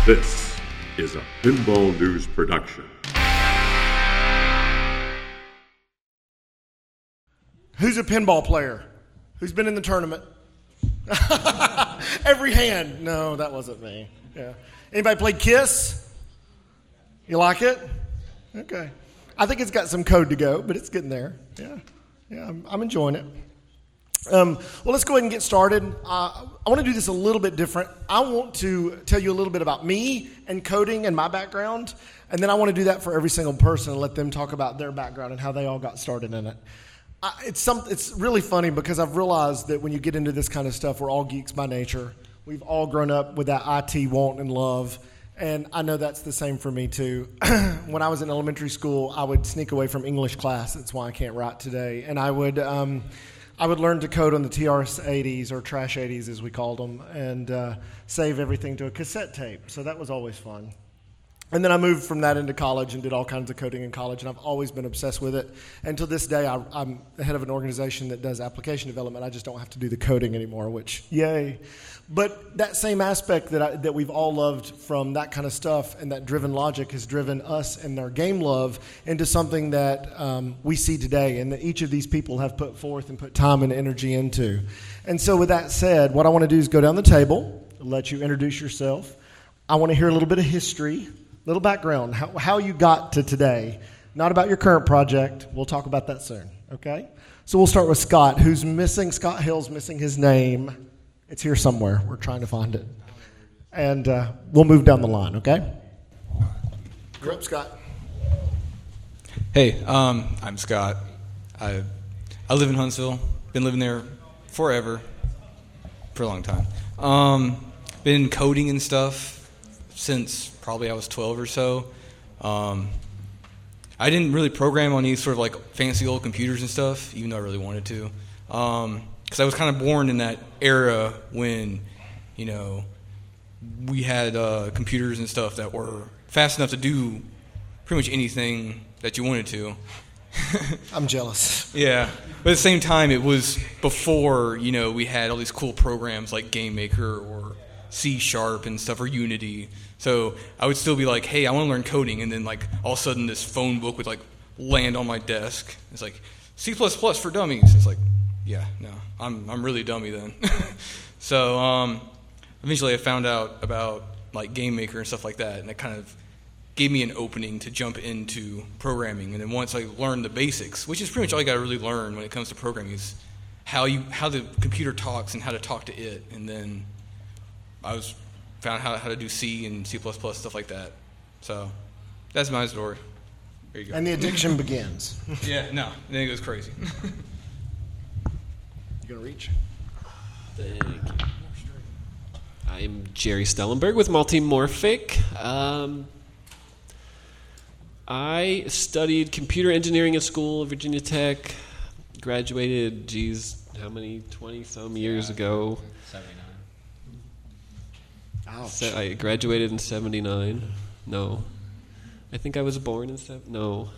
This is a Pinball News production. Who's a pinball player? Who's been in the tournament? Every hand. No, that wasn't me. Yeah. Anybody play Kiss? You like it? Okay. I think it's got some code to go, but it's getting there. Yeah, I'm enjoying it. Well, let's go ahead and get started. I want to do this a little bit different. I want to tell you a little bit about me and coding and my background, and then I want to do that for every single person and let them talk about their background and how they all got started in it. It's really funny because I've realized that when you get into this kind of stuff, we're all geeks by nature. We've all grown up with that IT want and love, and I know that's the same for me too. When I was in elementary school, I would sneak away from English class. That's why I can't write today. And I would learn to code on the TRS-80s, or Trash 80s as we called them, and save everything to a cassette tape. So that was always fun. And then I moved from that into college and did all kinds of coding in college, and I've always been obsessed with it. And to this day, I'm the head of an organization that does application development. I just don't have to do the coding anymore, which, yay. But that same aspect that we've all loved from that kind of stuff and that driven logic has driven us and our game love into something that we see today and that each of these people have put forth and put time and energy into. And so with that said, what I want to do is go down the table, let you introduce yourself. I want to hear a little bit of history. Little background, how you got to today. Not about your current project. We'll talk about that soon, okay? So we'll start with Scott, who's missing. Scott Hill's missing his name. It's here somewhere. We're trying to find it. And we'll move down the line, okay? You're up, Scott. Hey, I'm Scott. I live in Huntsville. Been living there forever, for a long time. Been coding and stuff since probably I was 12 or so. I didn't really program on these sort of like fancy old computers and stuff, even though I really wanted to. Because I was kind of born in that era when, we had computers and stuff that were fast enough to do pretty much anything that you wanted to. I'm jealous. Yeah. But at the same time, it was before, we had all these cool programs like GameMaker or C# and stuff, or Unity. So I would still be like, hey, I want to learn coding, and then like all of a sudden this phone book would like land on my desk. It's like C++ for dummies. It's like, yeah, no, I'm really dummy then. So eventually I found out about like GameMaker and stuff like that, and it kind of gave me an opening to jump into programming. And then once I learned the basics, which is pretty much all you got to really learn when it comes to programming, is how the computer talks and how to talk to it. And then I found how to do C and C++, stuff like that. So that's my story. There you go. And the addiction begins. Yeah, no, then it goes crazy. You gonna reach? Thank you. I'm Jerry Stellenberg with Multimorphic. I studied computer engineering at school at Virginia Tech. Graduated, 20-some years ago. 79. Ouch. I graduated in 79. No. I think I was born in No.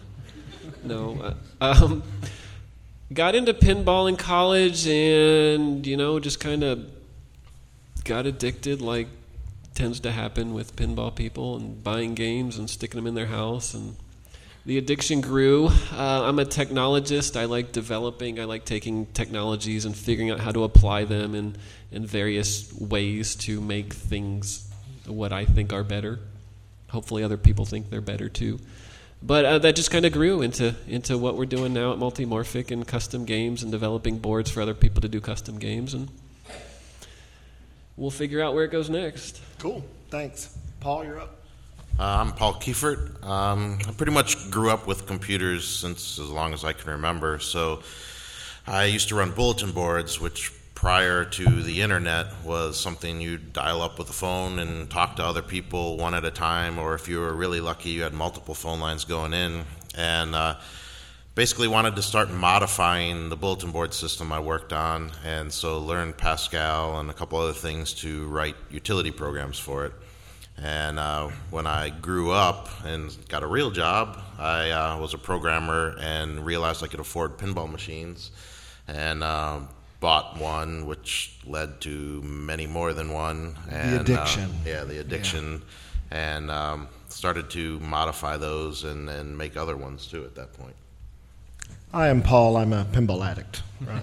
Got into pinball in college and, just kind of got addicted like tends to happen with pinball people, and buying games and sticking them in their house. And the addiction grew. I'm a technologist. I like developing. I like taking technologies and figuring out how to apply them in various ways to make things what I think are better. Hopefully other people think they're better too. But that just kind of grew into what we're doing now at Multimorphic, and custom games and developing boards for other people to do custom games. And we'll figure out where it goes next. Cool. Thanks. Paul, you're up. I'm Paul Kiefert. I pretty much grew up with computers since as long as I can remember. So I used to run bulletin boards, which prior to the internet was something you'd dial up with a phone and talk to other people one at a time, or if you were really lucky, you had multiple phone lines going in. And basically wanted to start modifying the bulletin board system I worked on, and so learned Pascal and a couple other things to write utility programs for it. And when I grew up and got a real job, I was a programmer and realized I could afford pinball machines, and bought one, which led to many more than one. And, the addiction. The addiction. and started to modify those and make other ones too at that point. I am Paul. I'm a pinball addict. Right.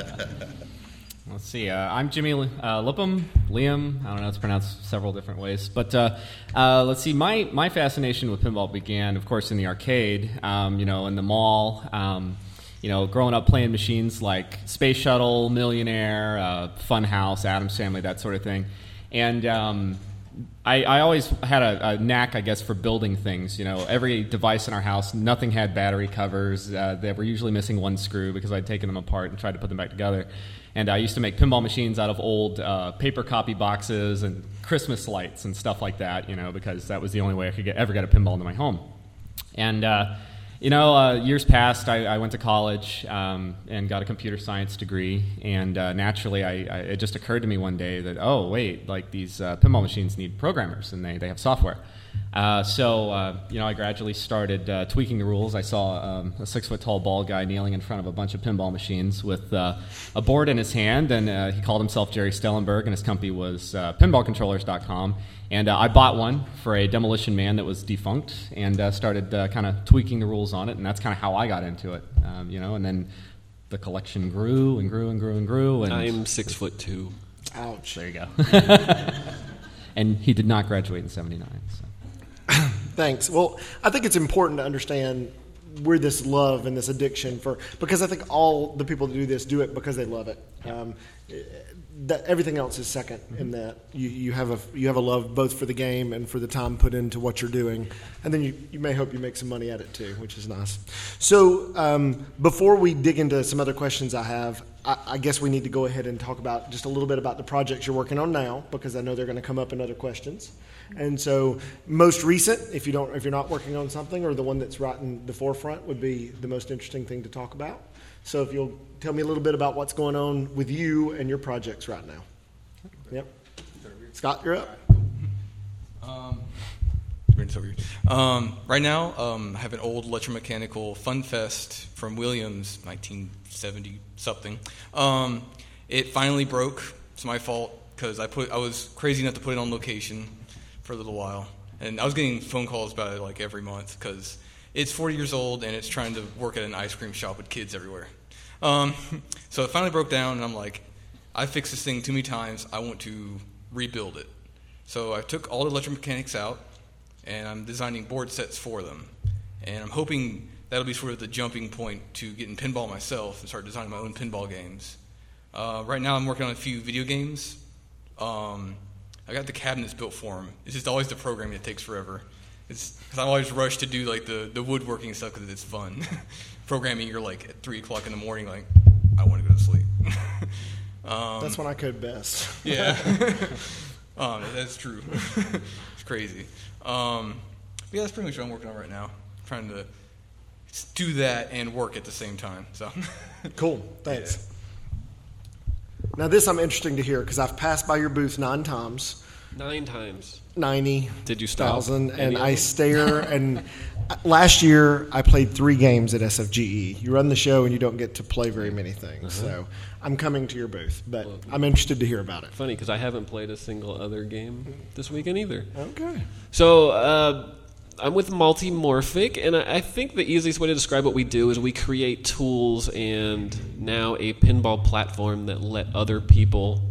Let's see. I'm Jimmy Lippum, Liam. I don't know. It's pronounced several different ways. But let's see. My fascination with pinball began, of course, in the arcade. In the mall. Growing up playing machines like Space Shuttle, Millionaire, Funhouse, Addams Family, that sort of thing. And I always had a knack, I guess, for building things. Every device in our house, nothing had battery covers. They were usually missing one screw because I'd taken them apart and tried to put them back together. And I used to make pinball machines out of old paper copy boxes and Christmas lights and stuff like that, because that was the only way I could ever get a pinball into my home. And, years passed, I went to college and got a computer science degree. And naturally, it just occurred to me one day that, oh, wait, like these pinball machines need programmers and they have software. So I gradually started tweaking the rules. I saw a 6-foot-tall bald guy kneeling in front of a bunch of pinball machines with a board in his hand, and he called himself Jerry Stellenberg, and his company was pinballcontrollers.com. And I bought one for a Demolition Man that was defunct, and started kind of tweaking the rules on it, and that's kind of how I got into it. And then the collection grew and grew and grew and grew. And I'm 6'2". Ouch. There you go. And he did not graduate in '79. So. Thanks. Well, I think it's important to understand where this love and this addiction because I think all the people that do this do it because they love it. That everything else is second in that you have a love both for the game and for the time put into what you're doing, and then you may hope you make some money at it too, which is nice. So before we dig into some other questions I have, I guess we need to go ahead and talk about just a little bit about the projects you're working on now, because I know they're going to come up in other questions. And so most recent, if you're not working on something, or the one that's right in the forefront, would be the most interesting thing to talk about. So if you'll tell me a little bit about what's going on with you and your projects right now. Yep. Scott, you're up. Right now, I have an old electromechanical Fun Fest from Williams, 1970 something. It finally broke. It's my fault because I was crazy enough to put it on location for a little while, and I was getting phone calls about it like every month because it's 40 years old and it's trying to work at an ice cream shop with kids everywhere. So it finally broke down, and I'm like, I fixed this thing too many times. I want to rebuild it. So I took all the electromechanics out, and I'm designing board sets for them. And I'm hoping that'll be sort of the jumping point to get in pinball myself and start designing my own pinball games. Right now I'm working on a few video games. I got the cabinets built for them. It's just always the programming that takes forever. It's because I always rush to do like the woodworking and stuff because it's fun. Programming, you're like at 3 o'clock in the morning, like I want to go to sleep. That's when I code best. Yeah, that's true. It's crazy. Yeah, that's pretty much what I'm working on right now. Trying to do that and work at the same time. So cool. Thanks. Yeah. Now this I'm interesting to hear because I've passed by your booth 9 times. 9 times. 90. Did you stop? 1,000, and I stare. And last year I played 3 games at SFGE. You run the show and you don't get to play very many things. So I'm coming to your booth, but I'm interested to hear about it. Funny because I haven't played a single other game this weekend either. Okay. So I'm with Multimorphic, and I think the easiest way to describe what we do is we create tools and now a pinball platform that let other people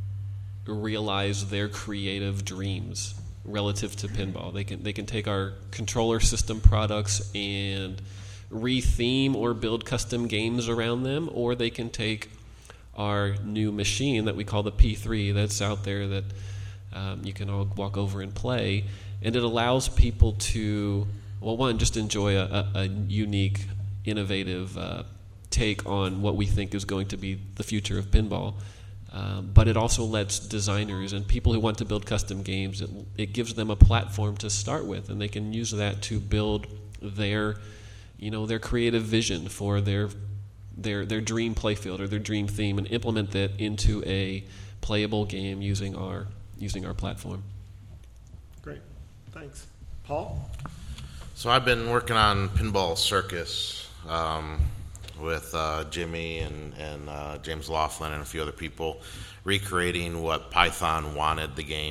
realize their creative dreams relative to pinball. They can take our controller system products and re-theme or build custom games around them, or they can take our new machine that we call the P3 that's out there that you can all walk over and play, and it allows people to, well, one, just enjoy a unique, innovative take on what we think is going to be the future of pinball. But it also lets designers and people who want to build custom games, it gives them a platform to start with, and they can use that to build their creative vision for their dream playfield or their dream theme, and implement that into a playable game using our platform. Great, thanks, Paul. So I've been working on Pinball Circus with Jimmy and James Laughlin and a few other people, recreating what Python wanted the game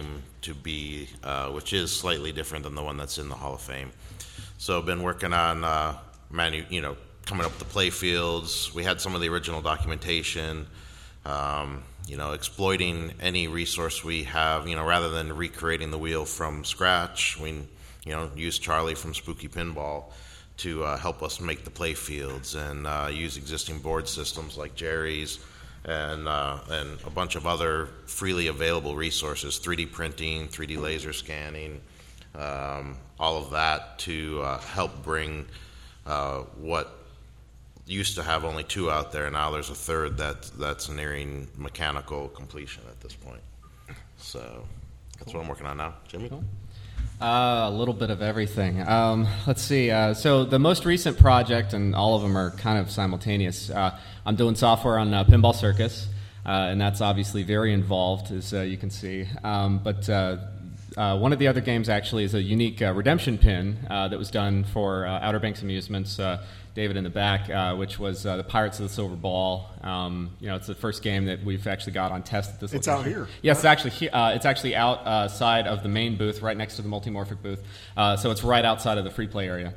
to be, which is slightly different than the one that's in the Hall of Fame. So I've been working on coming up with the play fields. We had some of the original documentation, exploiting any resource we have, rather than recreating the wheel from scratch. We, use Charlie from Spooky Pinball to help us make the play fields, and use existing board systems like Jerry's and a bunch of other freely available resources, 3D printing, 3D laser scanning, all of that to help bring what used to have only 2 out there. Now there's a third that's nearing mechanical completion at this point. So that's what I'm working on now. Jimmy? Cool. A little bit of everything. Let's see. So the most recent project, and all of them are kind of simultaneous, I'm doing software on Pinball Circus, and that's obviously very involved, as you can see. But one of the other games actually is a unique redemption pin that was done for Outer Banks Amusements, David in the back, which was the Pirates of the Silver Ball. It's the first game that we've actually got on test at this It's location. out here. Yes, it's actually outside of the main booth, right next to the multimorphic booth. So it's right outside of the free play area.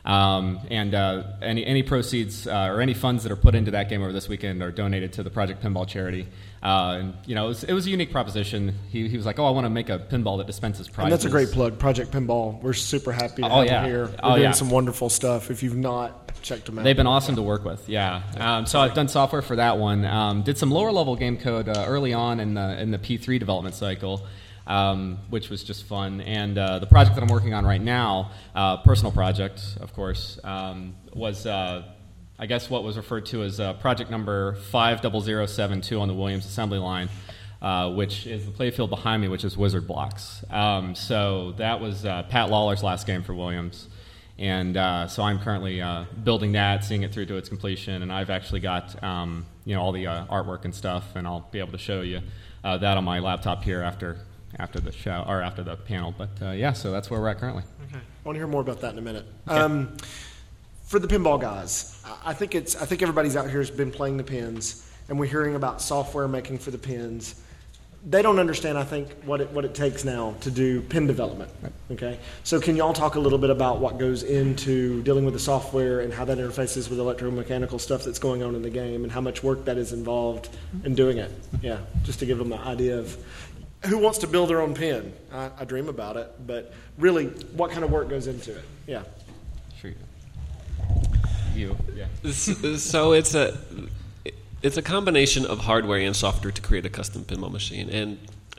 Any proceeds or any funds that are put into that game over this weekend are donated to the Project Pinball charity. It was a unique proposition. He was like, "Oh, I want to make a pinball that dispenses prizes." And that's a great plug, Project Pinball. We're super happy to have them here. They're doing some wonderful stuff. If you've not checked them out, they've been awesome to work with. Yeah. So I've done software for that one. Did some lower level game code early on in the P3 development cycle. Which was just fun. And the project that I'm working on right now, personal project, of course, was, I guess, what was referred to as project number 50072 on the Williams assembly line, which is the playfield behind me, which is Wizard Blocks. So that was Pat Lawler's last game for Williams. And so I'm currently building that, seeing it through to its completion. And I've actually got all the artwork and stuff, and I'll be able to show you that on my laptop here after the show or after the panel. But so that's where we're at currently. Okay. I want to hear more about that in a minute. Okay. For the pinball guys, I think everybody's out here has been playing the pins, and we're hearing about software making for the pins. They don't understand, I think, what it takes now to do pin development. Right. Okay, so can y'all talk a little bit about what goes into dealing with the software and how that interfaces with electromechanical stuff that's going on in the game, and how much work that is involved in doing it? Yeah, just to give them an idea of who wants to build their own pin. I dream about it, but really, what kind of work goes into it? Yeah. Sure. You. Yeah. So it's a combination of hardware and software to create a custom pinball machine. And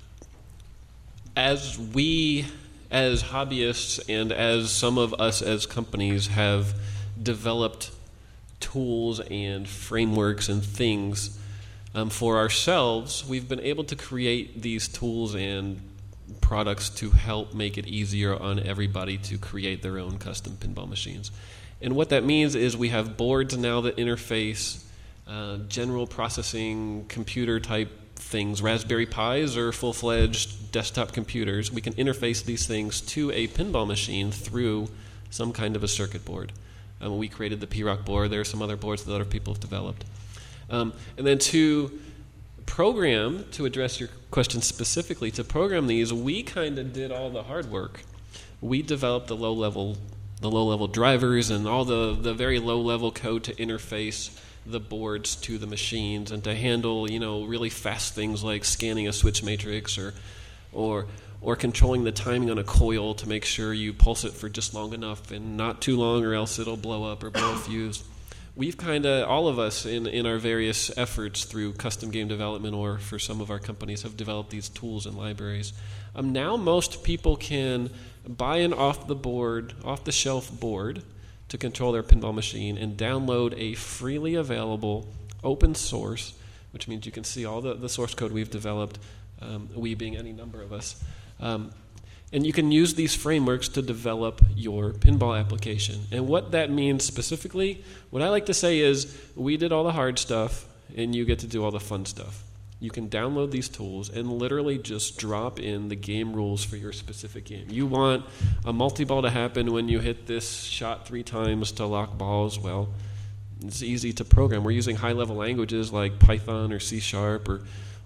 as we, as hobbyists, and as some of us as companies have developed tools and frameworks and things for ourselves, we've been able to create these tools and products to help make it easier on everybody to create their own custom pinball machines. And what that means is we have boards now that interface general processing computer type things, Raspberry Pis or full-fledged desktop computers. We can interface these things to a pinball machine through some kind of a circuit board. We created the P-Rock board. There are some other boards that other people have developed. And then to program, to address your question specifically, to program these, we kind of did all the hard work. We developed the low-level drivers and all the very low-level code to interface the boards to the machines and to handle, really fast things like scanning a switch matrix or controlling the timing on a coil to make sure you pulse it for just long enough and not too long or else it'll blow up or blow a fuse. We've kind of, all of us in our various efforts through custom game development or for some of our companies have developed these tools and libraries. Now most people can buy an off-the-shelf board to control their pinball machine and download a freely available open source, which means you can see all the source code we've developed, we being any number of us. And you can use these frameworks to develop your pinball application. And what that means specifically, what I like to say is we did all the hard stuff and you get to do all the fun stuff. You can download these tools and literally just drop in the game rules for your specific game. You want a multi-ball to happen when you hit this shot 3 times to lock balls. Well, it's easy to program. We're using high-level languages like Python or C#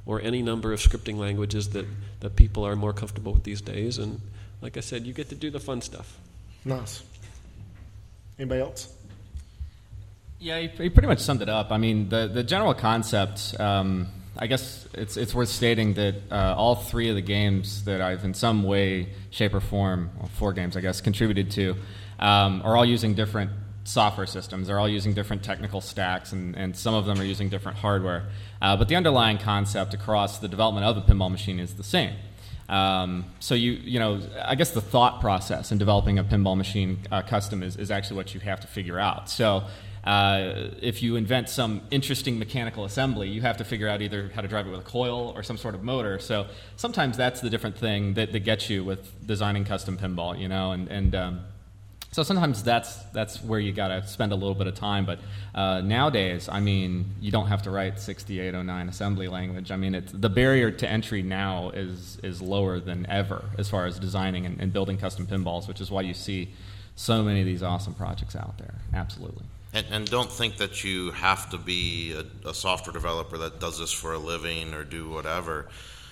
or any number of scripting languages that people are more comfortable with these days. And like I said, you get to do the fun stuff. Nice. Anybody else? Yeah, you pretty much summed it up. I mean, the general concept, I guess it's worth stating that all three of the games that I've in some way, shape, or form, well, 4 games, I guess, contributed to, are all using different software systems. They're all using different technical stacks, and some of them are using different hardware. But the underlying concept across the development of the pinball machine is the same. So you know, I guess the thought process in developing a pinball machine custom is actually what you have to figure out. So if you invent some interesting mechanical assembly, you have to figure out either how to drive it with a coil or some sort of motor. So sometimes that's the different thing that gets you with designing custom pinball, you know, and so sometimes that's where you got to spend a little bit of time. But nowadays, I mean, you don't have to write 6809 assembly language. I mean, the barrier to entry now is lower than ever as far as designing and building custom pinballs, which is why you see so many of these awesome projects out there. Absolutely. And don't think that you have to be a software developer that does this for a living or do whatever.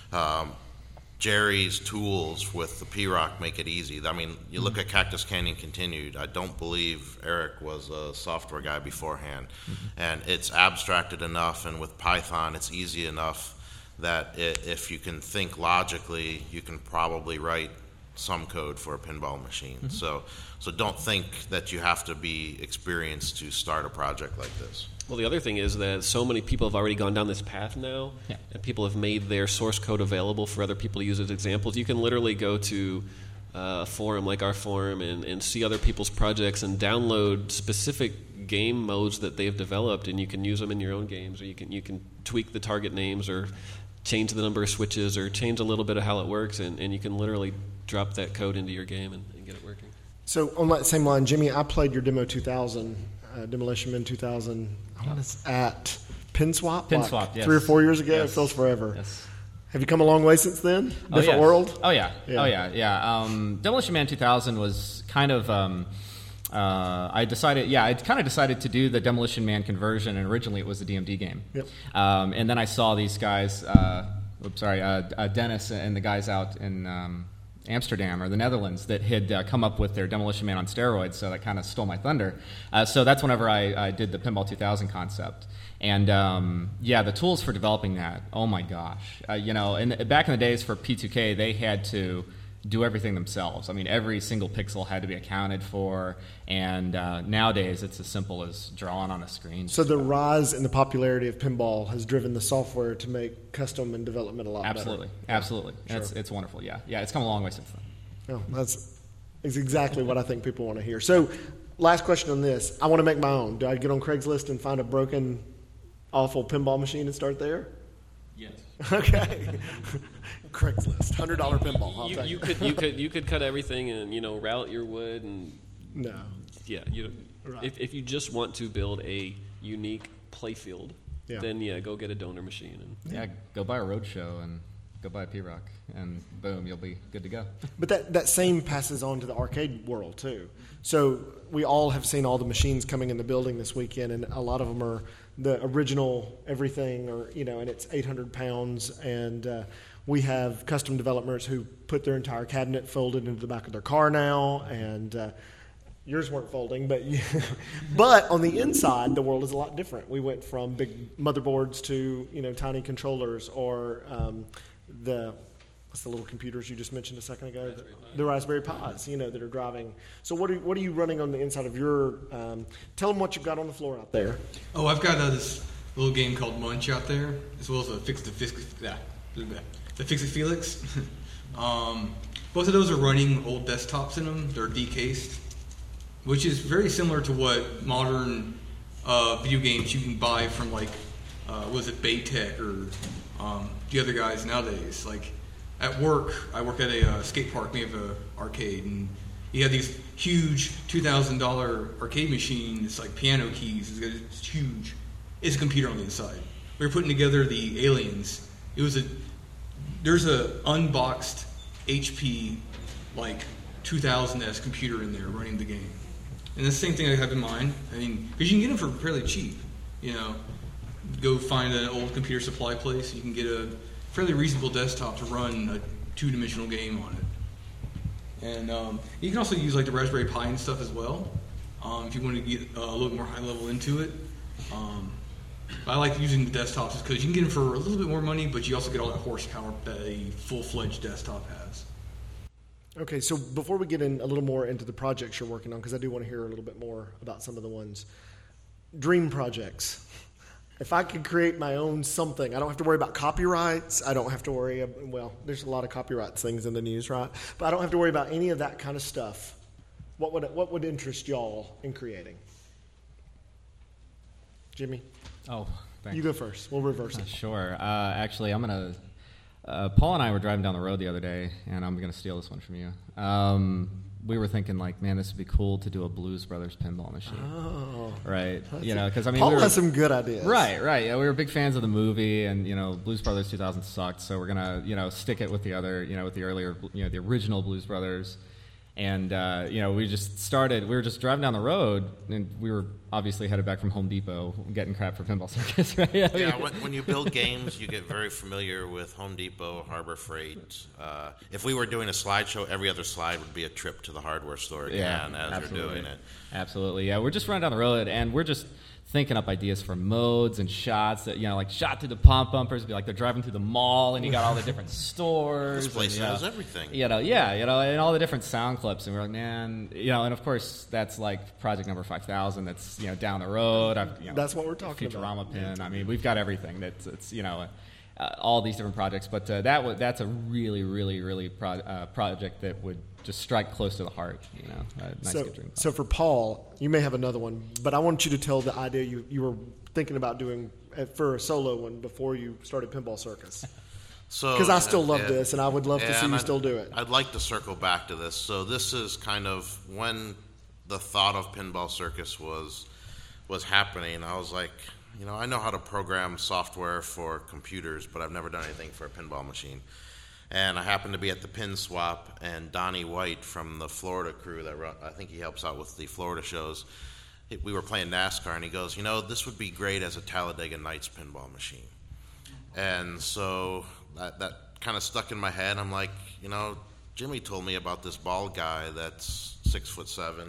Jerry's tools with the P-Rock make it easy. I mean, you look at Cactus Canyon Continued. I don't believe Eric was a software guy beforehand. And it's abstracted enough, and with Python, it's easy enough that if you can think logically, you can probably write some code for a pinball machine. So don't think that you have to be experienced to start a project like this. Well, the other thing is that so many people have already gone down this path now, and people have made their source code available for other people to use as examples. You can literally go to a forum like our forum and see other people's projects and download specific game modes that they've developed, and you can use them in your own games, or you can tweak the target names or change the number of switches or change a little bit of how it works, and you can literally drop that code into your game and get it working. So on that same line, Jimmy, I played your Demo 2000, Demolition Man 2000, I was at Pinswap? Pinswap, yes. 3 or 4 years ago? Yes. It feels forever. Yes. Have you come a long way since then? Different yes. world? Oh, yeah. Yeah. Oh, yeah. Demolition Man 2000 was kind of... I kind of decided to do the Demolition Man conversion, and originally it was a DMD game. Yep. And then I saw these guys, Dennis and the guys out in Amsterdam or the Netherlands that had come up with their Demolition Man on steroids, so that kind of stole my thunder. So that's whenever I did the Pinball 2000 concept. And the tools for developing that, oh my gosh. Back in the days for P2K, they had to do everything themselves. I mean, every single pixel had to be accounted for, and nowadays it's as simple as drawing on a screen. So the rise in the popularity of pinball has driven the software to make custom and development a lot better. Absolutely. Sure. It's wonderful, yeah. Yeah, it's come a long way since then. Oh, that's exactly what I think people want to hear. So last question on this. I want to make my own. Do I get on Craigslist and find a broken, awful pinball machine and start there? Yes. Okay. Craigslist, $100 pinball. I'll take it. You could cut everything and route your wood and no. Yeah, Right. if you just want to build a unique playfield, Yeah. then go get a donor machine and Go buy a Roadshow and go buy a P-Rock, and boom, you'll be good to go. But that same passes on to the arcade world too. So we all have seen all the machines coming in the building this weekend, and a lot of them are the original everything, or and it's 800 pounds, and we have custom developers who put their entire cabinet folded into the back of their car now, and yours weren't folding, but on the inside, the world is a lot different. We went from big motherboards to tiny controllers, or what's the little computers you just mentioned a second ago? The Raspberry Pis, that are driving. So what are you running on the inside of your? Tell them what you've got on the floor out there. Oh, I've got this little game called Munch out there, as well as the Fix It Felix. Both of those are running old desktops in them. They're decased, which is very similar to what modern video games you can buy from Baytech or the other guys nowadays. Like at work, I work at a skate park. We have an arcade, and you have these huge $2,000 arcade machine. It's like piano keys. It's huge. It's a computer on the inside. We were putting together the Aliens. There's a unboxed HP 2000S computer in there running the game. And the same thing I have in mind. I mean, because you can get them for fairly cheap. go find an old computer supply place. You can get a fairly reasonable desktop to run a two-dimensional game on it. And you can also use like the Raspberry Pi and stuff as well, if you want to get a little more high level into it. I like using the desktops because you can get them for a little bit more money, but you also get all that horsepower that a full-fledged desktop has. Okay, so before we get in a little more into the projects you're working on, because I do want to hear a little bit more about some of the ones. Dream projects. If I could create my own something, I don't have to worry about copyrights. I don't have to worry, well, there's a lot of copyright things in the news, right? But I don't have to worry about any of that kind of stuff. What would interest y'all in creating? Jimmy? Oh, thanks. You go first. We'll reverse it. Sure. Actually, I'm going to... Paul and I were driving down the road the other day, and I'm going to steal this one from you. We were thinking, like, man, this would be cool to do a Blues Brothers pinball machine. Oh. Right. Because, I mean... Paul we were, has some good ideas. Right. Yeah, we were big fans of the movie, and, Blues Brothers 2000 sucked, so we're going to, stick it with the other, with the earlier, the original Blues Brothers. And, we were just driving down the road, and we were obviously headed back from Home Depot getting crap for Pinball Circus, right? Yeah, when you build games, you get very familiar with Home Depot, Harbor Freight. If we were doing a slideshow, every other slide would be a trip to the hardware store again as absolutely. you're doing it. Absolutely, yeah. We're just running down the road, and we're just thinking up ideas for modes and shots that, like shot through the pump bumpers, be like they're driving through the mall and you got all the different stores. This place has everything. And all the different sound clips. And we're like, man, and of course that's like project number 5000 that's, down the road. That's what we're talking about. Futurama pin. I mean, we've got everything that's all these different projects. But that's a really, really, really project that would just strike close to the heart, Nice good dream. So for Paul, you may have another one, but I want you to tell the idea you were thinking about doing for a solo one before you started Pinball Circus. Because I still love this, and I would love to see you still do it. I'd like to circle back to this. So this is kind of when the thought of Pinball Circus was happening. I was like, I know how to program software for computers, but I've never done anything for a pinball machine. And I happened to be at the Pin Swap, and Donnie White from the Florida crew I think he helps out with the Florida shows. We were playing NASCAR, and he goes, this would be great as a Talladega Nights pinball machine. And so that kind of stuck in my head. I'm like, Jimmy told me about this bald guy that's 6'7",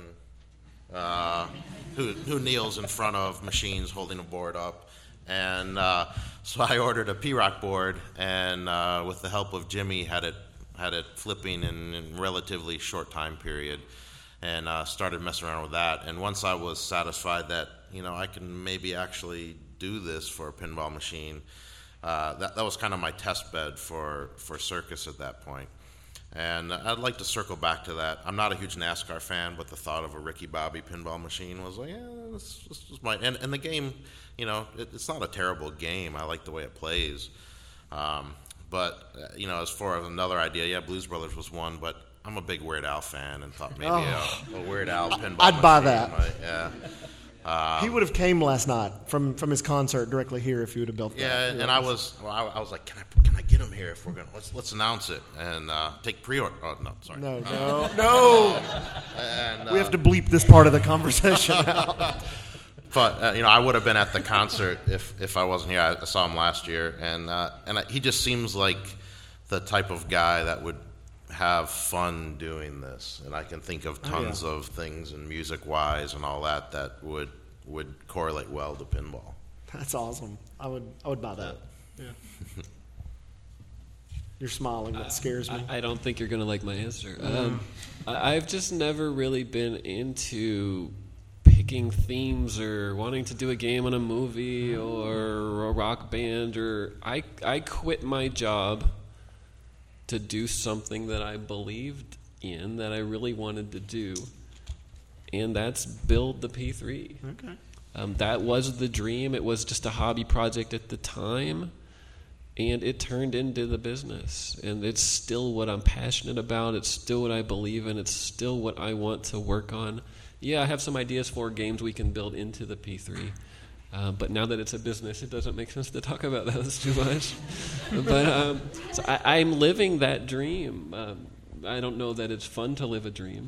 who kneels in front of machines holding a board up. And so I ordered a P-Rock board, and with the help of Jimmy, had it flipping in a relatively short time period, and started messing around with that. And once I was satisfied that I can maybe actually do this for a pinball machine, that was kind of my test bed for Circus at that point. And I'd like to circle back to that. I'm not a huge NASCAR fan, but the thought of a Ricky Bobby pinball machine was like, this might. And the game, it's not a terrible game. I like the way it plays. But as far as another idea, Blues Brothers was one, but I'm a big Weird Al fan and thought maybe a Weird Al pinball I'd machine buy that. Yeah. He would have came last night from his concert directly here if you would have built that. Yeah, and I was like, can I get him here if we're gonna let's announce it and take pre-order. Oh no, sorry. No. And, we have to bleep this part of the conversation out. But I would have been at the concert if I wasn't here. I saw him last year, and he just seems like the type of guy that would have fun doing this. And I can think of tons of things and music-wise and all that would correlate well to pinball. That's awesome. I would buy that. Yeah. You're smiling. That scares me. I don't think you're going to like my answer. I've just never really been into picking themes or wanting to do a game on a movie or a rock band. I quit my job to do something that I believed in, that I really wanted to do, and that's build the P3. Okay. That was the dream. It was just a hobby project at the time, and it turned into the business. And it's still what I'm passionate about. It's still what I believe in. It's still what I want to work on. Yeah, I have some ideas for games we can build into the P3. But now that it's a business, it doesn't make sense to talk about those too much. But so I'm living that dream. I don't know that it's fun to live a dream.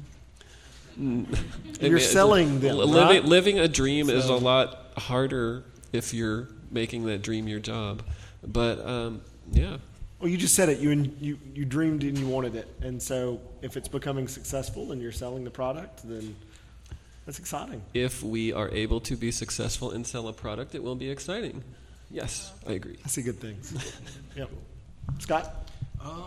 You're selling them, right? Living a dream is a lot harder if you're making that dream your job. But yeah. Well, you just said it. You dreamed and you wanted it, and so if it's becoming successful and you're selling the product, then that's exciting. If we are able to be successful and sell a product, it will be exciting. Yes, I agree. I see good things. Yep. Scott? I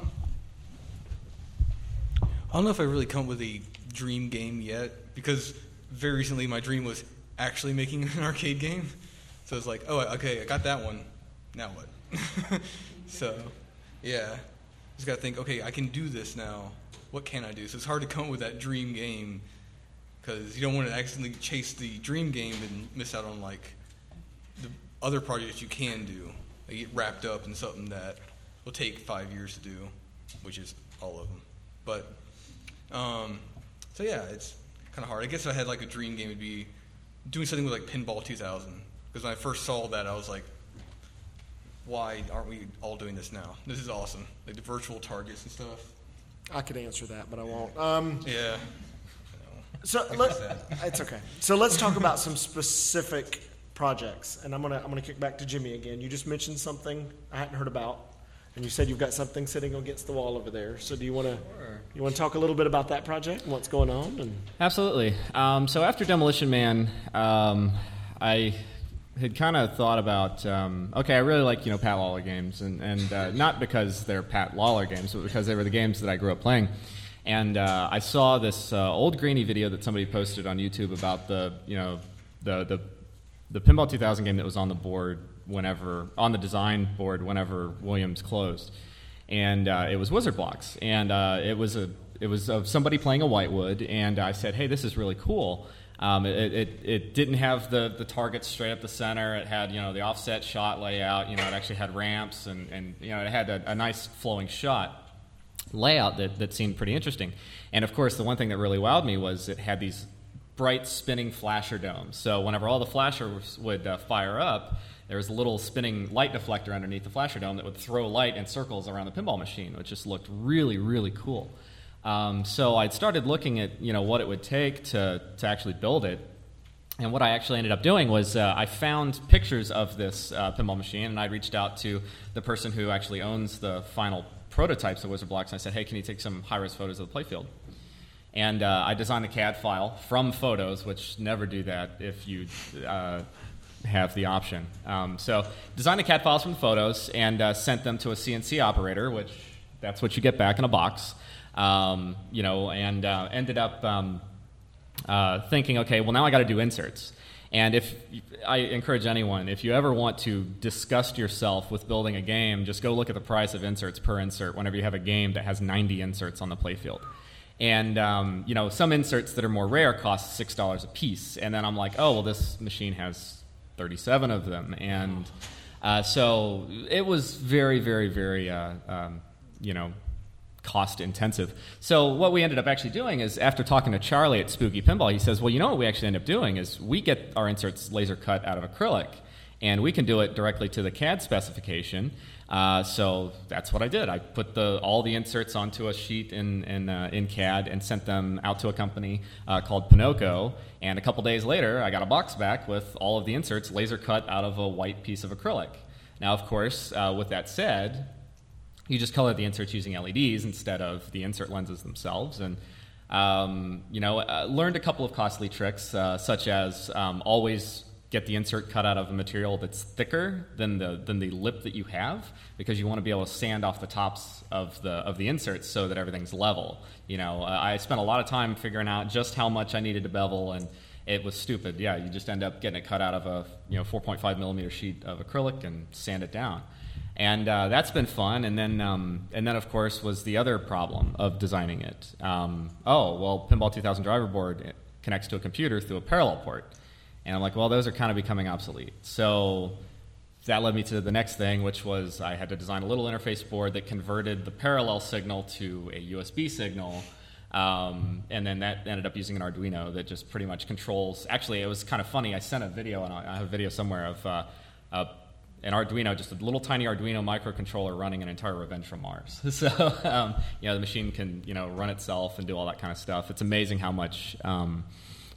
don't know if I really come up with a dream game yet, because very recently my dream was actually making an arcade game. So it's like, oh, okay, I got that one. Now what? So, yeah. Just got to think, okay, I can do this now. What can I do? So it's hard to come up with that dream game, because you don't want to accidentally chase the dream game and miss out on, like, the other projects you can do. They get wrapped up in something that will take 5 years to do, which is all of them. But, so yeah, it's kind of hard. I guess if I had, like, a dream game, it would be doing something with, like, Pinball 2000. Because when I first saw that, I was like, why aren't we all doing this now? This is awesome. Like, the virtual targets and stuff. I could answer that, but I won't. Yeah. So it's okay. So let's talk about some specific projects, and I'm gonna kick back to Jimmy again. You just mentioned something I hadn't heard about, and you said you've got something sitting against the wall over there. So do you want to talk a little bit about that project and what's going on? And Absolutely. So after Demolition Man, I had kind of thought about, okay, I really like Pat Lawler games, and not because they're Pat Lawler games, but because they were the games that I grew up playing. And I saw this old grainy video that somebody posted on YouTube about the Pinball 2000 game that was on the board on the design board whenever Williams closed, and it was Wizard Blocks, and it was of somebody playing a Whitewood, and I said, hey, this is really cool. It didn't have the targets straight up the center. It had the offset shot layout. It actually had ramps, and it had a nice flowing shot layout that seemed pretty interesting. And of course, the one thing that really wowed me was it had these bright spinning flasher domes. So whenever all the flashers would fire up, there was a little spinning light deflector underneath the flasher dome that would throw light in circles around the pinball machine, which just looked really, really cool. So I'd started looking at what it would take to actually build it. And what I actually ended up doing was I found pictures of this pinball machine, and I reached out to the person who actually owns the final prototypes of Wizard Blocks, and I said, hey, can you take some high-res photos of the playfield? And I designed a CAD file from photos, which never do that if you have the option. So designed the CAD files from photos and sent them to a CNC operator, which that's what you get back in a box. And ended up thinking, okay, well, now I got to do inserts. And if I encourage anyone, if you ever want to disgust yourself with building a game, just go look at the price of inserts per insert whenever you have a game that has 90 inserts on the playfield. And, some inserts that are more rare cost $6 a piece. And then I'm like, oh, well, this machine has 37 of them. And so it was very, very, very, cost intensive. So what we ended up actually doing is, after talking to Charlie at Spooky Pinball, he says, well, what we actually end up doing is we get our inserts laser cut out of acrylic, and we can do it directly to the CAD specification. So that's what I did. I put all the inserts onto a sheet in CAD and sent them out to a company called Pinocchio, and a couple days later I got a box back with all of the inserts laser cut out of a white piece of acrylic. Now, of course, with that said, you just color the inserts using LEDs instead of the insert lenses themselves. And, learned a couple of costly tricks, such as always get the insert cut out of a material that's thicker than the lip that you have, because you want to be able to sand off the tops of the inserts so that everything's level. I spent a lot of time figuring out just how much I needed to bevel, and it was stupid. Yeah, you just end up getting it cut out of a 4.5 millimeter sheet of acrylic and sand it down. And that's been fun. And then of course, was the other problem of designing it. Pinball 2000 driver board connects to a computer through a parallel port. And I'm like, well, those are kind of becoming obsolete. So that led me to the next thing, which was I had to design a little interface board that converted the parallel signal to a USB signal. And then that ended up using an Arduino that just pretty much controls. Actually, it was kind of funny. I sent a video, and I have a video somewhere of an Arduino, just a little tiny Arduino microcontroller running an entire Revenge from Mars. So, the machine can, run itself and do all that kind of stuff. It's amazing how much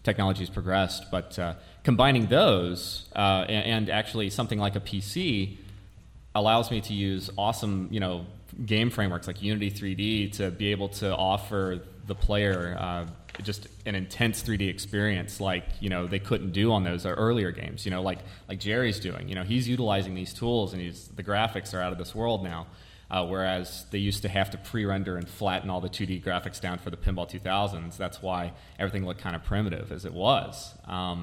technology's progressed. But combining those and actually something like a PC allows me to use awesome, game frameworks like Unity 3D to be able to offer the player just an intense 3D experience like, they couldn't do on those earlier games, like Jerry's doing. He's utilizing these tools, and the graphics are out of this world now, whereas they used to have to pre-render and flatten all the 2D graphics down for the Pinball 2000s. That's why everything looked kind of primitive as it was.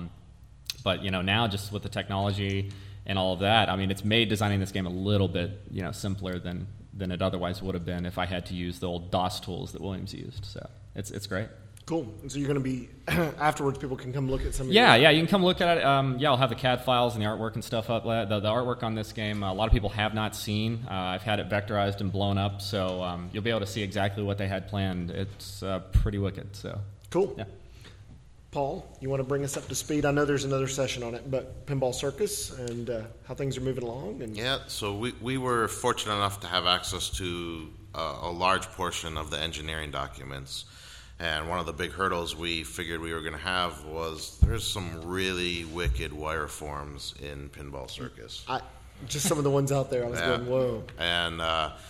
But, now just with the technology and all of that, I mean, it's made designing this game a little bit, simpler than it otherwise would have been if I had to use the old DOS tools that Williams used. So it's great. Cool. And so you're going to be, afterwards, people can come look at some of Yeah, you can come look at it. I'll have the CAD files and the artwork and stuff up. The artwork on this game, a lot of people have not seen. I've had it vectorized and blown up, so you'll be able to see exactly what they had planned. It's pretty wicked. So Cool. Yeah. Paul, you want to bring us up to speed? I know there's another session on it, but Pinball Circus and how things are moving along. And Yeah, so we were fortunate enough to have access to a large portion of the engineering documents. And one of the big hurdles we figured we were going to have was there's some really wicked wireforms in Pinball Circus. Just some of the ones out there, I was going, whoa. And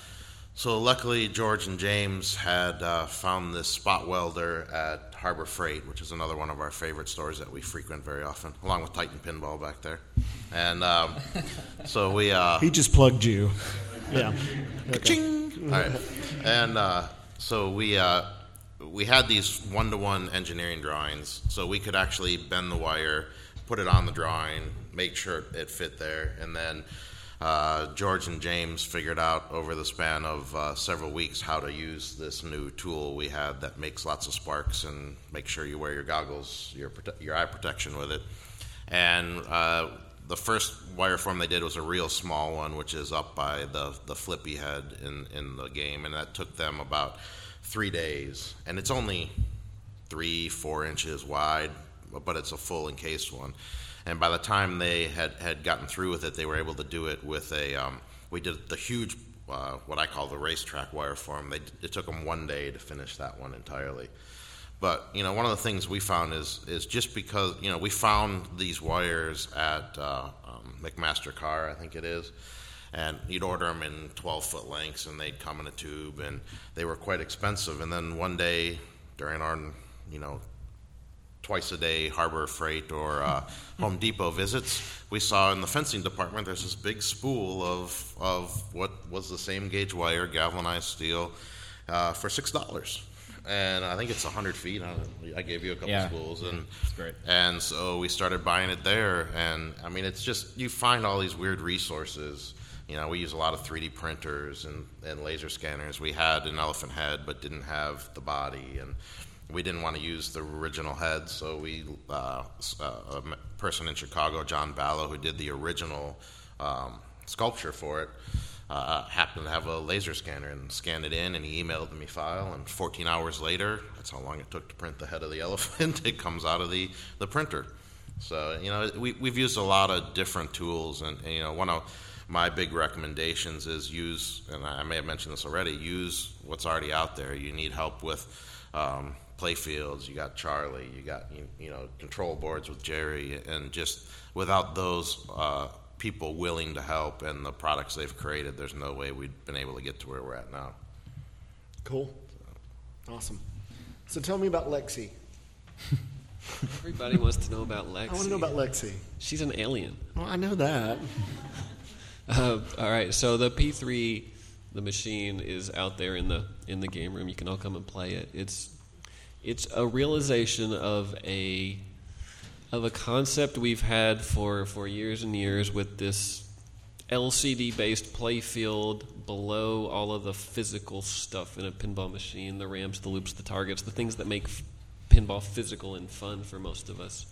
so luckily George and James had found this spot welder at Harbor Freight, which is another one of our favorite stores that we frequent very often, along with Titan Pinball back there. And so we... He just plugged you. Yeah. Ka-ching! All right. And so we had these one-to-one engineering drawings, so we could actually bend the wire, put it on the drawing, make sure it fit there, and then George and James figured out over the span of several weeks how to use this new tool we had that makes lots of sparks and make sure you wear your goggles, your eye protection with it. And the first wireform they did was a real small one, which is up by the flippy head in the game, and that took them about 3 days, and it's only 3-4 inches wide, but it's a full encased one. And by the time they had gotten through with it, they were able to do it with we did the huge, what I call the racetrack wireform. It took them 1 day to finish that one entirely. But, one of the things we found is just because, we found these wires at McMaster Carr, I think it is, and you'd order them in 12-foot lengths, and they'd come in a tube, and they were quite expensive. And then one day during our, twice-a-day Harbor Freight or Home Depot visits, we saw in the fencing department there's this big spool of what was the same gauge wire, galvanized steel, for $6. And I think it's 100 feet. I gave you a couple spools, and it's great. And so we started buying it there. And I mean, it's just you find all these weird resources. We use a lot of 3D printers and laser scanners. We had an elephant head, but didn't have the body, and we didn't want to use the original head. So we a person in Chicago, John Ballo, who did the original sculpture for it. Happened to have a laser scanner and scanned it in, and he emailed me file, and 14 hours later, that's how long it took to print the head of the elephant, it comes out of the printer. So, we've used a lot of different tools, and one of my big recommendations is use, and I may have mentioned this already, use what's already out there. You need help with play fields, you got Charlie, you got, control boards with Jerry, and just without those people willing to help and the products they've created, there's no way we'd been able to get to where we're at now. Cool. Awesome. So tell me about Lexi. Everybody wants to know about Lexi. I want to know about Lexi. She's an alien. Well, I know that. All right, so the P3, the machine, is out there in the game room. You can all come and play it. It's a realization of a concept we've had for years and years with this LCD-based play field below all of the physical stuff in a pinball machine, the ramps, the loops, the targets, the things that make pinball physical and fun for most of us.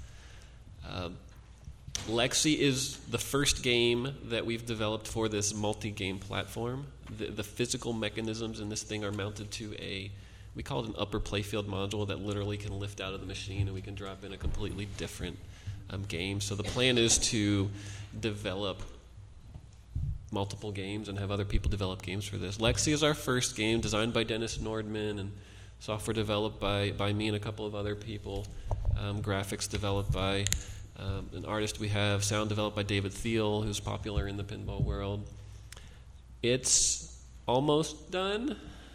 Lexi is the first game that we've developed for this multi-game platform. The physical mechanisms in this thing are mounted to we call it an upper playfield module that literally can lift out of the machine, and we can drop in a completely different game. So the plan is to develop multiple games and have other people develop games for this. Lexi is our first game, designed by Dennis Nordman and software developed by me and a couple of other people. graphics developed by an artist we have, sound developed by David Thiel, who's popular in the pinball world. It's almost done.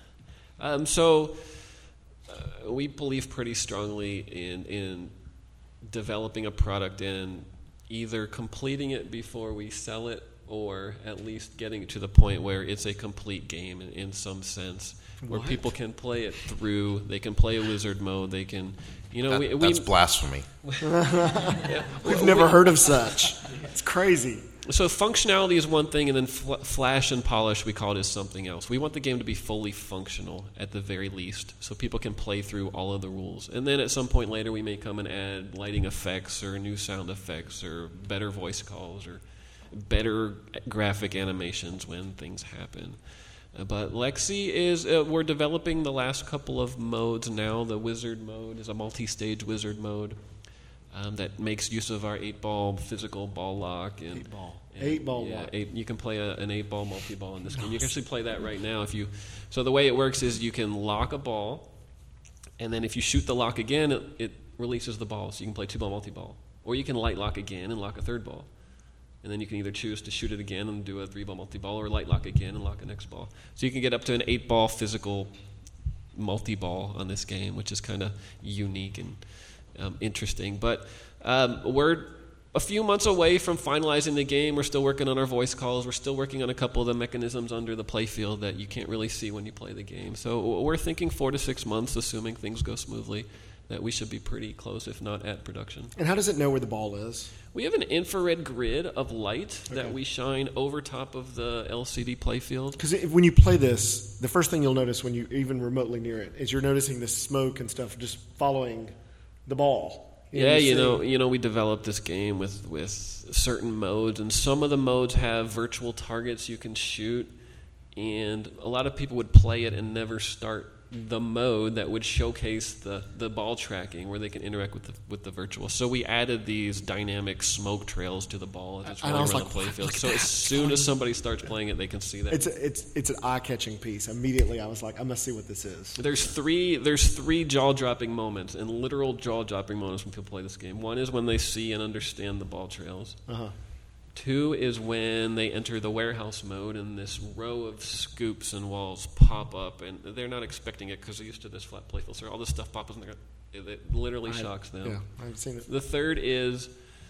We believe pretty strongly in developing a product and either completing it before we sell it, or at least getting it to the point where it's a complete game in some sense, where people can play it through. They can play a wizard mode. They can, that's blasphemy. We've never heard of such. It's crazy. So functionality is one thing, and then flash and polish, we call it, is something else. We want the game to be fully functional at the very least, so people can play through all of the rules. And then at some point later, we may come and add lighting effects or new sound effects or better voice calls or better graphic animations when things happen. But Lexi is, we're developing the last couple of modes now. The wizard mode is a multi-stage wizard mode that makes use of our 8-ball physical ball lock. And, 8-ball yeah, lock. You can play an 8-ball multi-ball in this game. You can actually play that right now. So the way it works is you can lock a ball, and then if you shoot the lock again, it releases the ball. So you can play 2-ball multi-ball. Or you can light lock again and lock a third ball. And then you can either choose to shoot it again and do a 3-ball multi-ball, or light lock again and lock a next ball. So you can get up to an 8-ball physical multi-ball on this game, which is kind of unique and interesting. But we're a few months away from finalizing the game. We're still working on our voice calls. We're still working on a couple of the mechanisms under the playfield that you can't really see when you play the game. So we're thinking 4 to 6 months, assuming things go smoothly, that we should be pretty close, if not at production. And how does it know where the ball is? We have an infrared grid of light that we shine over top of the LCD playfield. Because when you play this, the first thing you'll notice when you even remotely near it is you're noticing the smoke and stuff just following the ball. We developed this game with certain modes, and some of the modes have virtual targets you can shoot, and a lot of people would play it and never start the mode that would showcase the ball tracking, where they can interact with the virtual. So we added these dynamic smoke trails to the ball as it's rolling around the playfield. So as soon as somebody starts playing it, they can see that. It's an eye-catching piece. Immediately, I was like, I must see what this is. There's three jaw-dropping moments, and literal jaw-dropping moments when people play this game. One is when they see and understand the ball trails. 2 is when they enter the warehouse mode and this row of scoops and walls pop up, and they're not expecting it because they're used to this flat playfield. So all this stuff pops up and it literally shocks them. Yeah, I've seen it. The third is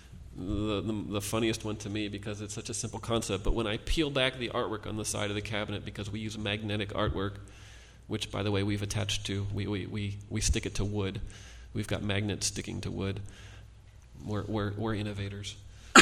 the funniest one to me because it's such a simple concept. But when I peel back the artwork on the side of the cabinet, because we use magnetic artwork, which, by the way, we've attached to, we stick it to wood. We've got magnets sticking to wood. We're innovators.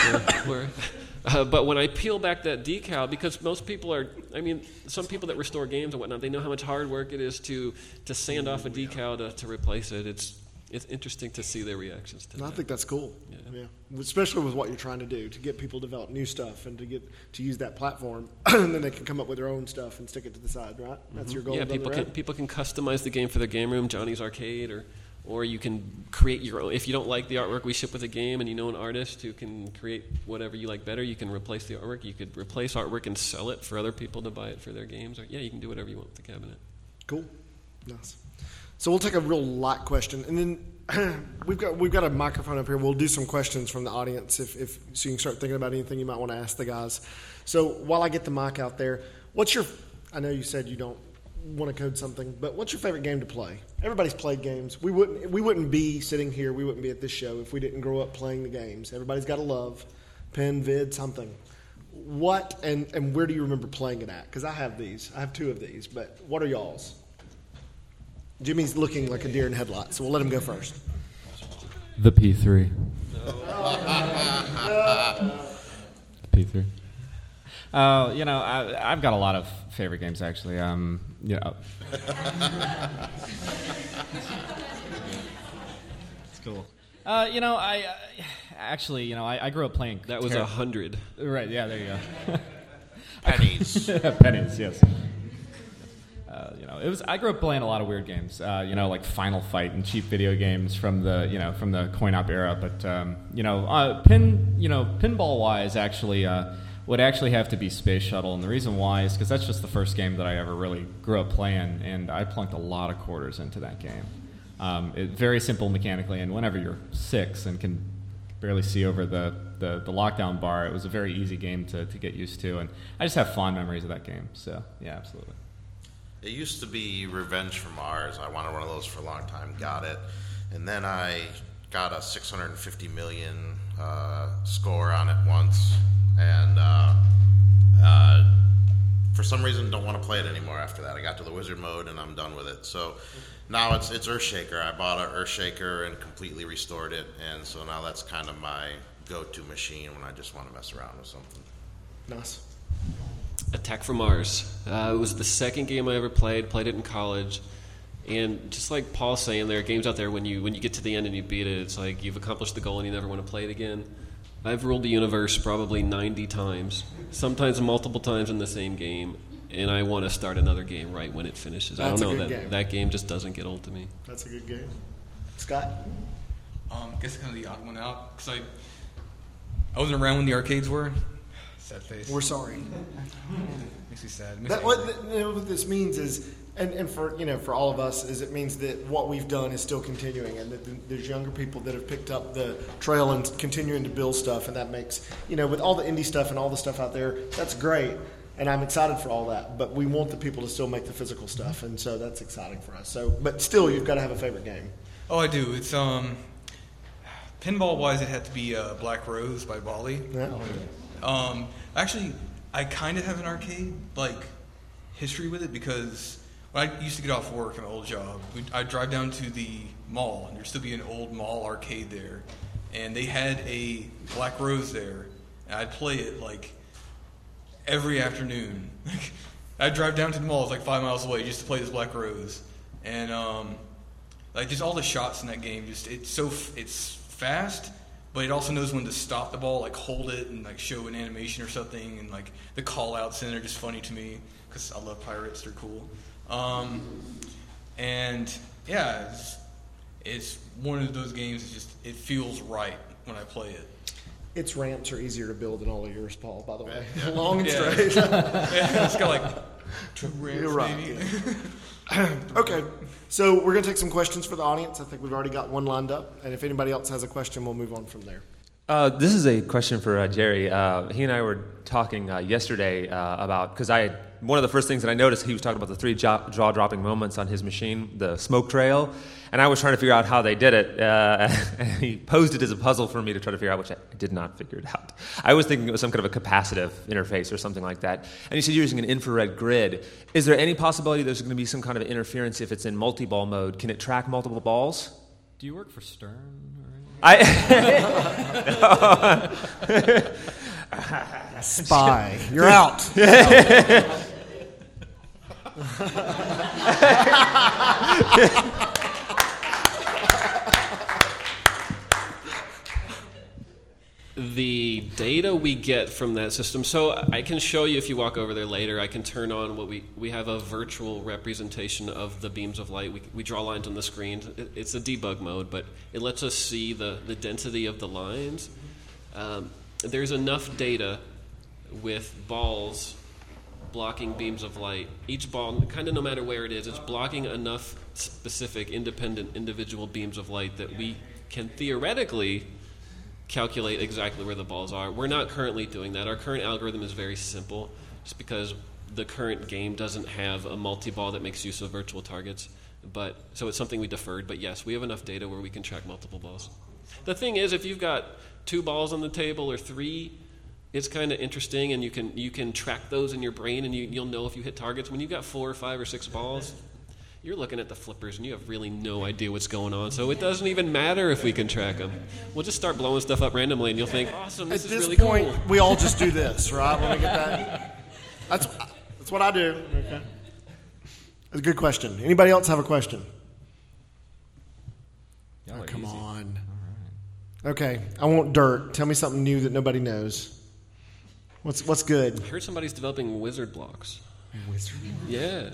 But when I peel back that decal, because most people some people that restore games and whatnot, they know how much hard work it is to sand off a decal to replace it. It's interesting to see their reactions to that. I think that's cool. Yeah. Especially with what you're trying to do, to get people to develop new stuff and to use that platform, and then they can come up with their own stuff and stick it to the side, right? That's your goal. Yeah, people can customize the game for their game room, Johnny's Arcade, or you can create your own. If you don't like the artwork we ship with a game and you know an artist who can create whatever you like better, you can replace the artwork. You could replace artwork and sell it for other people to buy it for their games. Or you can do whatever you want with the cabinet. Cool. Nice. So we'll take a real light question, and then we've got a microphone up here. We'll do some questions from the audience so you can start thinking about anything you might want to ask the guys. So while I get the mic out there, I know you said you don't want to code something, but what's your favorite game to play? Everybody's played games. We wouldn't be sitting here, we wouldn't be at this show if we didn't grow up playing the games. Everybody's got a love, pen, vid, something. What and where do you remember playing it at? Because I have 2 of these, but what are y'all's? Jimmy's looking like a deer in headlights, so we'll let him go first. The P3. P3. I've got a lot of favorite games actually. It's cool. I grew up playing. That was 100. Right. Yeah. There you go. Pennies. Pennies. Yes. I grew up playing a lot of weird games. Like Final Fight and cheap video games from the coin-op era. But pinball wise, actually. Would actually have to be Space Shuttle, and the reason why is because that's just the first game that I ever really grew up playing, and I plunked a lot of quarters into that game. Very simple mechanically, and whenever you're 6 and can barely see over the lockdown bar, it was a very easy game to get used to, and I just have fond memories of that game. So yeah, absolutely. It used to be Revenge from Mars. I wanted one of those for a long time, got it, and then I got a 650 million score on it once, and for some reason don't want to play it anymore after that. I got to the wizard mode and I'm done with it. So now it's Earthshaker. I bought an Earthshaker and completely restored it, and so now that's kind of my go-to machine when I just want to mess around with something. Nice. Attack from Mars. It was the second game I ever played it in college. And just like Paul's saying, there are games out there when you get to the end and you beat it, it's like you've accomplished the goal and you never want to play it again. I've ruled the universe probably 90 times, sometimes multiple times in the same game, and I want to start another game right when it finishes. That's I don't a know, good game. that game just doesn't get old to me. That's a good game. Scott? I guess kind of the odd one out, because I wasn't around when the arcades were. Sad face. We're sorry. Makes me sad. What this means is, and for all of us, is it means that what we've done is still continuing, and that there's younger people that have picked up the trail and continuing to build stuff, and that makes, with all the indie stuff and all the stuff out there, that's great, and I'm excited for all that, but we want the people to still make the physical stuff, and so that's exciting for us. So, but still, you've got to have a favorite game. Oh, I do. It's pinball-wise, it had to be Black Rose by Bali. Yeah. Actually, I kind of have an arcade history with it, because when I used to get off work at my old job, I'd drive down to the mall, and there'd still be an old mall arcade there, and they had a Black Rose there, and I'd play it every afternoon. I'd drive down to the mall, it's 5 miles away, just to play this Black Rose, and just all the shots in that game, it's fast, but it also knows when to stop the ball, hold it and show an animation or something, and the call outs in it are just funny to me because I love pirates, they're cool. And yeah, it's one of those games. It feels right when I play it. Its ramps are easier to build than all of yours, Paul, by the way. Yeah. Long and Yeah. straight. Yeah, it's got 2 ramps, You're right. maybe. Okay, so we're going to take some questions for the audience. I think we've already got one lined up, and if anybody else has a question, we'll move on from there. This is a question for Jerry. He and I were talking yesterday about, because one of the first things that I noticed, he was talking about the 3 jaw-dropping moments on his machine, the smoke trail, and I was trying to figure out how they did it, and he posed it as a puzzle for me to try to figure out, which I did not figure it out. I was thinking it was some kind of a capacitive interface or something like that, and he said you're using an infrared grid. Is there any possibility there's going to be some kind of interference if it's in multi-ball mode? Can it track multiple balls? Do you work for Stern? Spy. You're out. The data we get from that system, so I can show you if you walk over there later. I can turn on what we have a virtual representation of the beams of light. We draw lines on the screen. It's a debug mode, but it lets us see the density of the lines. There's enough data with balls blocking beams of light. Each ball, kind of no matter where it is, it's blocking enough specific, independent, individual beams of light that we can theoretically calculate exactly where the balls are. We're not currently doing that. Our current algorithm is very simple, just because the current game doesn't have a multi-ball that makes use of virtual targets. So it's something we deferred. But yes, we have enough data where we can track multiple balls. The thing is, if you've got 2 balls on the table or 3, it's kind of interesting, and you can track those in your brain, and you'll know if you hit targets. When you've got 4 or 5 or 6 balls, you're looking at the flippers and you have really no idea what's going on. So it doesn't even matter if we can track them. We'll just start blowing stuff up randomly, and you'll think, awesome, this is really cool. At this point, we all just do this, right? When we get that. That's what I do. Okay. That's a good question. Anybody else have a question? Oh, come on. Okay, I want dirt. Tell me something new that nobody knows. What's good? I heard somebody's developing wizard blocks. Wizard? Yeah.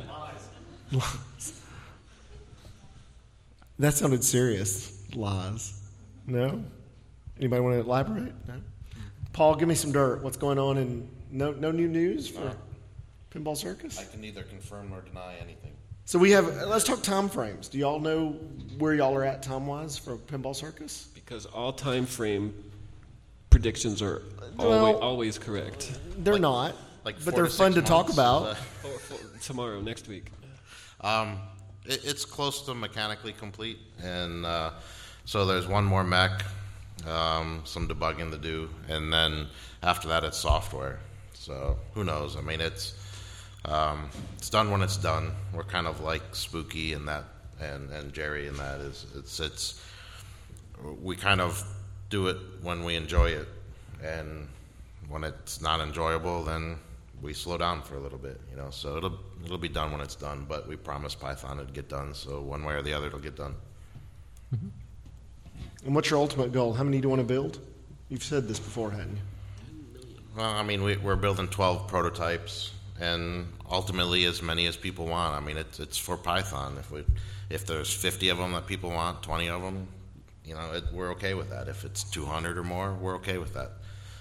That sounded serious. Lies. No? Anybody want to elaborate? No? Paul, give me some dirt. What's going on? And no new news for Pinball Circus? I can neither confirm nor deny anything. So let's talk time frames. Do y'all know where y'all are at time-wise for Pinball Circus? Because all time frame predictions are always correct. They're not, like but 4 they're to 6 fun to talk months. about. Tomorrow, next week. It's close to mechanically complete, and so there's one more mech, some debugging to do, and then after that it's software. So who knows? I mean, it's done when it's done. We're kind of like Spooky in that, and Jerry in that it's we kind of do it when we enjoy it, and when it's not enjoyable, then we slow down for a little bit, So it'll be done when it's done, but we promised Python it'd get done, so one way or the other it'll get done. Mm-hmm. And what's your ultimate goal? How many do you want to build? You've said this before, hadn't you? Well, I mean, we're building 12 prototypes, and ultimately as many as people want. I mean, it's for Python. If there's 50 of them that people want, 20 of them, we're okay with that. If it's 200 or more, we're okay with that.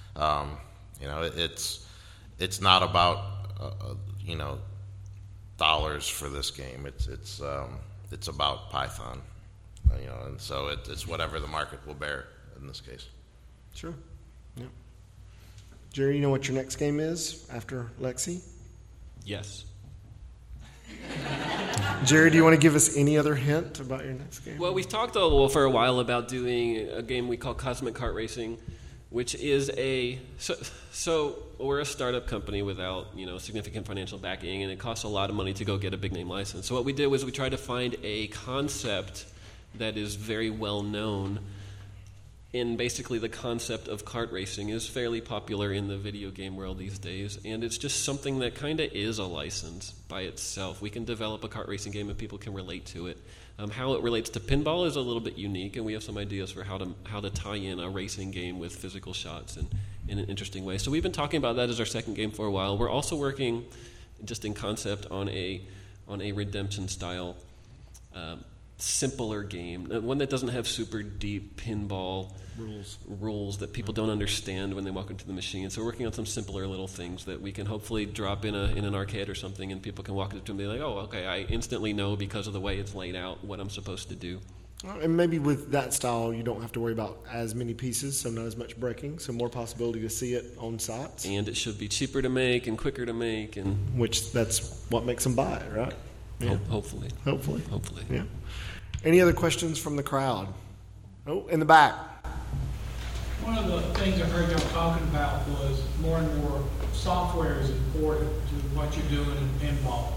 It's not about dollars for this game. It's about Python, and so it's whatever the market will bear in this case. Sure. Yeah. Jerry, you know what your next game is after Lexi? Yes. Jerry, do you want to give us any other hint about your next game? Well, we've talked for a while about doing a game we call Cosmic Kart Racing, which is so we're a startup company without significant financial backing, and it costs a lot of money to go get a big name license. So what we did was we tried to find a concept that is very well known. And basically the concept of kart racing is fairly popular in the video game world these days, and it's just something that kind of is a license by itself. We can develop a kart racing game and people can relate to it. How it relates to pinball is a little bit unique, and we have some ideas for how to tie in a racing game with physical shots in an interesting way. So we've been talking about that as our second game for a while. We're also working just in concept on a redemption style simpler game, one that doesn't have super deep pinball rules that people don't understand when they walk into the machine. So we're working on some simpler little things that we can hopefully drop in an arcade or something, and people can walk into it and be like, oh, okay, I instantly know because of the way it's laid out what I'm supposed to do. And maybe with that style, you don't have to worry about as many pieces, so not as much breaking, so more possibility to see it on sites. And it should be cheaper to make and quicker to make, and which that's what makes them buy it, right? Yeah. Hopefully. Yeah. Any other questions from the crowd? Oh, in the back. One of the things I heard y'all talking about was more and more software is important to what you're doing in pinball.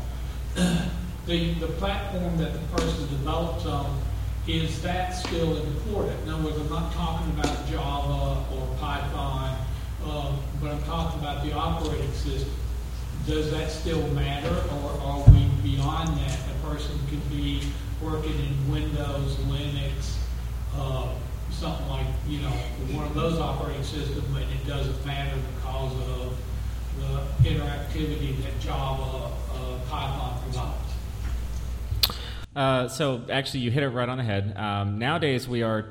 The platform that the person develops on, is that still important? In other words, I'm not talking about Java or Python, but I'm talking about the operating system. Does that still matter, or are we beyond that? A person could be working in Windows, Linux, something like, one of those operating systems, and it doesn't matter because of the interactivity that Java, Python provides. So actually, you hit it right on the head. Nowadays, we are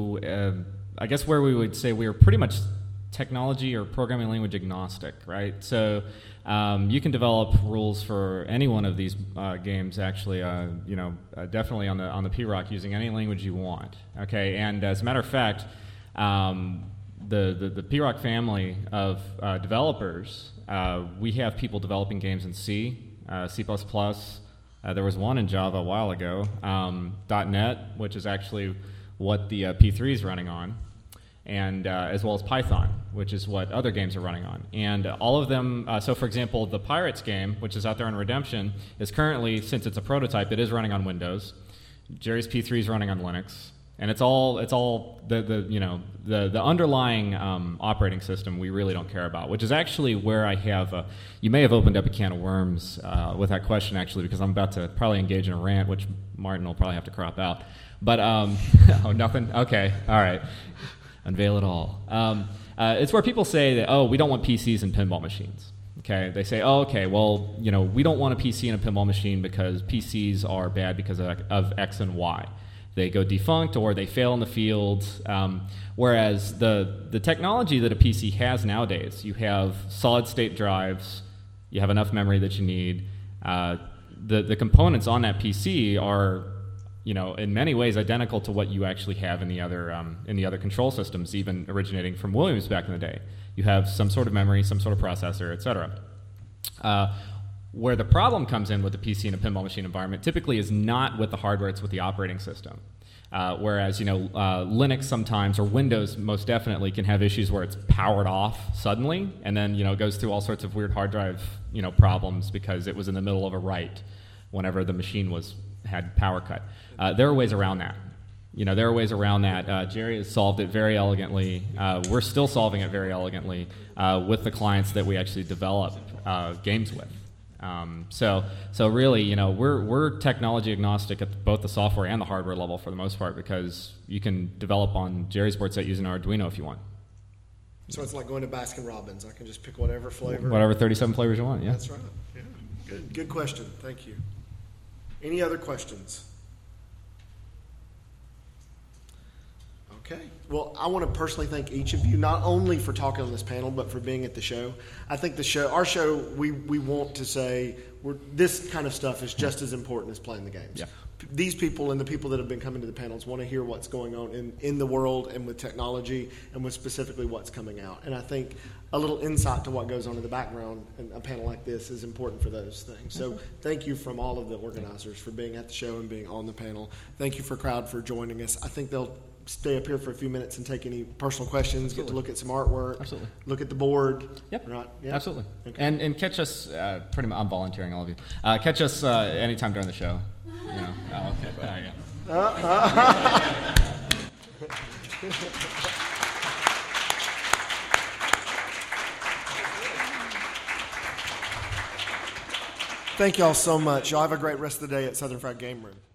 I guess where we would say we are pretty much technology or programming language agnostic, right? So you can develop rules for any one of these games, actually, definitely on the P-Rock using any language you want, okay? And as a matter of fact, the P-Rock family of developers, we have people developing games in C, C++. There was one in Java a while ago, .NET, which is actually what the P3 is running on, and as well as Python, which is what other games are running on. And all of them, so for example, the Pirates game, which is out there on Redemption, is currently, since it's a prototype, it is running on Windows. Jerry's P3 is running on Linux. And it's all the underlying operating system we really don't care about, which is actually where I have you may have opened up a can of worms with that question, actually, because I'm about to probably engage in a rant, which Martin will probably have to crop out. But oh, nothing. Okay, all right. Unveil it all. It's where people say that, oh, we don't want PCs and pinball machines. Okay, they say, oh, okay, well, we don't want a PC and a pinball machine because PCs are bad because of X and Y. They go defunct or they fail in the field. Whereas the technology that a PC has nowadays, you have solid-state drives, you have enough memory that you need, the components on that PC are, in many ways identical to what you actually have in the other control systems, even originating from Williams back in the day. You have some sort of memory, some sort of processor, etc. Where the problem comes in with the PC in a pinball machine environment typically is not with the hardware, it's with the operating system. Whereas, Linux sometimes, or Windows most definitely, can have issues where it's powered off suddenly, and then, it goes through all sorts of weird hard drive, problems because it was in the middle of a write whenever the machine had power cut. There are ways around that. There are ways around that. Jerry has solved it very elegantly. We're still solving it very elegantly with the clients that we actually develop games with. So really, we're technology agnostic at both the software and the hardware level for the most part, because you can develop on Jerry's board set using Arduino if you want. So it's like going to Baskin Robbins. I can just pick whatever flavor. Whatever 37 flavors you want, yeah. That's right. Yeah. Good question. Thank you. Any other questions? Okay. Well, I want to personally thank each of you, not only for talking on this panel, but for being at the show. I think our show, we want to say this kind of stuff is just as important as playing the games. Yeah. These people and the people that have been coming to the panels want to hear what's going on in the world and with technology and with specifically what's coming out. And I think a little insight to what goes on in the background in a panel like this is important for those things. So thank you from all of the organizers for being at the show and being on the panel. Thank you for crowd for joining us. I think they'll stay up here for a few minutes and take any personal questions, Absolutely. Get to look at some artwork, Absolutely. Look at the board. Yep. Right? Yep. Absolutely. Okay. And catch us, pretty much, I'm volunteering all of you. Catch us anytime during the show. Oh, okay. Thank y'all so much. Y'all have a great rest of the day at Southern Fried Game Room.